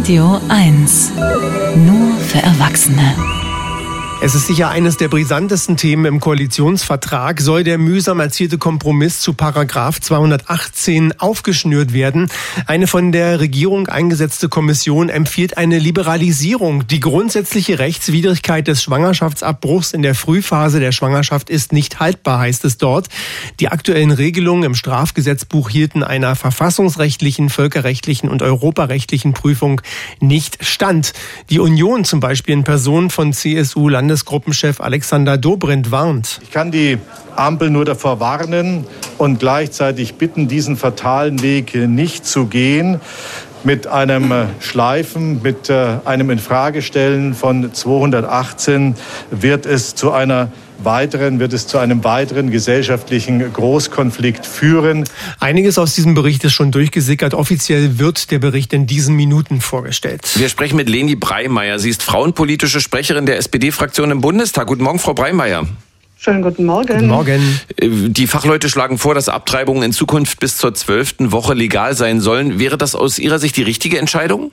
Radio 1. Nur für Erwachsene. Es ist sicher eines der brisantesten Themen im Koalitionsvertrag. Soll der mühsam erzielte Kompromiss zu Paragraph 218 aufgeschnürt werden? Eine von der Regierung eingesetzte Kommission empfiehlt eine Liberalisierung. Die grundsätzliche Rechtswidrigkeit des Schwangerschaftsabbruchs in der Frühphase der Schwangerschaft ist nicht haltbar, heißt es dort. Die aktuellen Regelungen im Strafgesetzbuch hielten einer verfassungsrechtlichen, völkerrechtlichen und europarechtlichen Prüfung nicht stand. Die Union zum Beispiel in Person von CSU-Landesgruppenchef Alexander Dobrindt warnt. Ich kann die Ampel nur davor warnen und gleichzeitig bitten, diesen fatalen Weg nicht zu gehen. Mit einem Schleifen, mit einem Infragestellen von 218 wird es zu einem weiteren gesellschaftlichen Großkonflikt führen. Einiges aus diesem Bericht ist schon durchgesickert. Offiziell wird der Bericht in diesen Minuten vorgestellt. Wir sprechen mit Leni Breimeyer. Sie ist frauenpolitische Sprecherin der SPD-Fraktion im Bundestag. Guten Morgen, Frau Breimeyer. Schönen guten Morgen. Guten Morgen. Die Fachleute schlagen vor, dass Abtreibungen in Zukunft bis zur 12. Woche legal sein sollen. Wäre das aus Ihrer Sicht die richtige Entscheidung?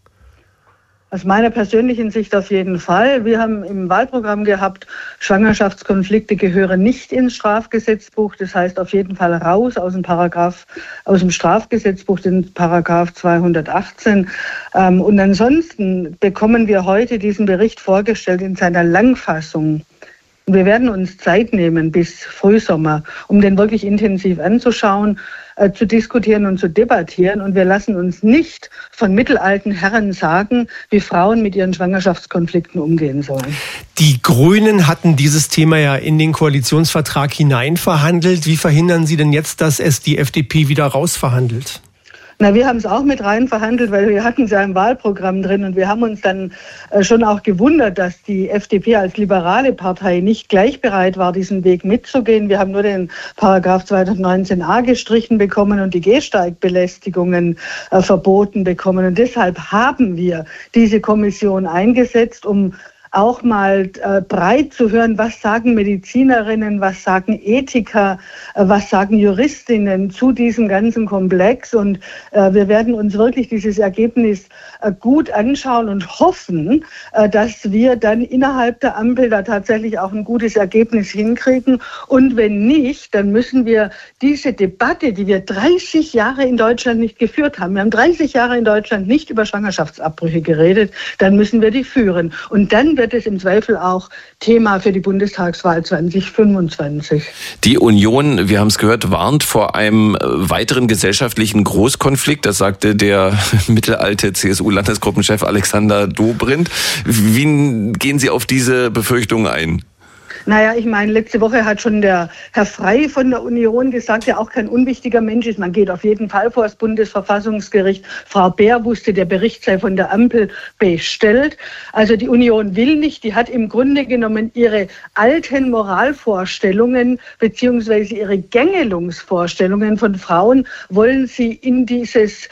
Aus meiner persönlichen Sicht auf jeden Fall. Wir haben im Wahlprogramm gehabt, Schwangerschaftskonflikte gehören nicht ins Strafgesetzbuch. Das heißt auf jeden Fall raus aus dem Strafgesetzbuch, den Paragraph 218. Und ansonsten bekommen wir heute diesen Bericht vorgestellt in seiner Langfassung. Und wir werden uns Zeit nehmen bis Frühsommer, um den wirklich intensiv anzuschauen, zu diskutieren und zu debattieren. Und wir lassen uns nicht von mittelalten Herren sagen, wie Frauen mit ihren Schwangerschaftskonflikten umgehen sollen. Die Grünen hatten dieses Thema ja in den Koalitionsvertrag hineinverhandelt. Wie verhindern Sie denn jetzt, dass es die FDP wieder rausverhandelt? Na, wir haben es auch mit rein verhandelt, weil wir hatten es ja im Wahlprogramm drin und wir haben uns dann schon auch gewundert, dass die FDP als liberale Partei nicht gleich bereit war, diesen Weg mitzugehen. Wir haben nur den Paragraph 219a gestrichen bekommen und die Gehsteigbelästigungen verboten bekommen. Und deshalb haben wir diese Kommission eingesetzt, um auch mal breit zu hören, was sagen Medizinerinnen, was sagen Ethiker, was sagen Juristinnen zu diesem ganzen Komplex. Und wir werden uns wirklich dieses Ergebnis gut anschauen und hoffen, dass wir dann innerhalb der Ampel da tatsächlich auch ein gutes Ergebnis hinkriegen. Und wenn nicht, dann müssen wir diese Debatte, die wir 30 Jahre in Deutschland nicht geführt haben, wir haben 30 Jahre in Deutschland nicht über Schwangerschaftsabbrüche geredet, dann müssen wir die führen. Und dann wird es im Zweifel auch Thema für die Bundestagswahl 2025. Die Union, wir haben es gehört, warnt vor einem weiteren gesellschaftlichen Großkonflikt. Das sagte der mittelalte CSU-Landesgruppenchef Alexander Dobrindt. Wie gehen Sie auf diese Befürchtungen ein? Naja, ich meine, letzte Woche hat schon der Herr Frey von der Union gesagt, der auch kein unwichtiger Mensch ist. Man geht auf jeden Fall vor das Bundesverfassungsgericht. Frau Beer wusste, der Bericht sei von der Ampel bestellt. Also die Union will nicht. Die hat im Grunde genommen ihre alten Moralvorstellungen beziehungsweise ihre Gängelungsvorstellungen von Frauen wollen sie in dieses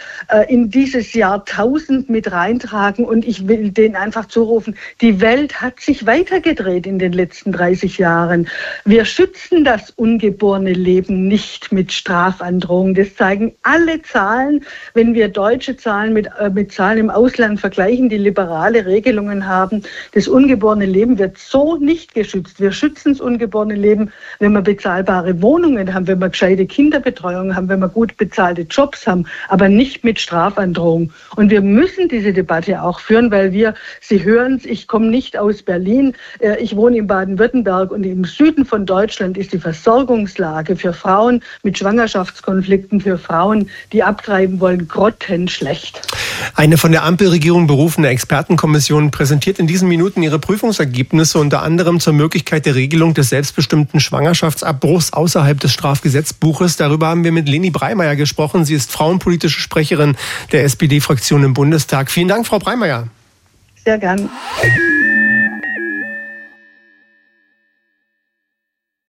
Jahrtausend mit reintragen. Und ich will denen einfach zurufen, die Welt hat sich weitergedreht in den letzten 30 Jahren. Wir schützen das ungeborene Leben nicht mit Strafandrohung. Das zeigen alle Zahlen. Wenn wir deutsche Zahlen mit Zahlen im Ausland vergleichen, die liberale Regelungen haben, das ungeborene Leben wird so nicht geschützt. Wir schützen das ungeborene Leben, wenn wir bezahlbare Wohnungen haben, wenn wir gescheite Kinderbetreuung haben, wenn wir gut bezahlte Jobs haben, aber nicht mit Strafandrohung. Und wir müssen diese Debatte auch führen, weil Sie hören es, ich komme nicht aus Berlin, ich wohne in Baden-Württemberg und im Süden von Deutschland ist die Versorgungslage für Frauen mit Schwangerschaftskonflikten, für Frauen, die abtreiben wollen, grottenschlecht. Eine von der Ampelregierung berufene Expertenkommission präsentiert in diesen Minuten ihre Prüfungsergebnisse, unter anderem zur Möglichkeit der Regelung des selbstbestimmten Schwangerschaftsabbruchs außerhalb des Strafgesetzbuches. Darüber haben wir mit Leni Breimeyer gesprochen. Sie ist frauenpolitische Sprecherin der SPD-Fraktion im Bundestag. Vielen Dank, Frau Breimeyer. Sehr gern.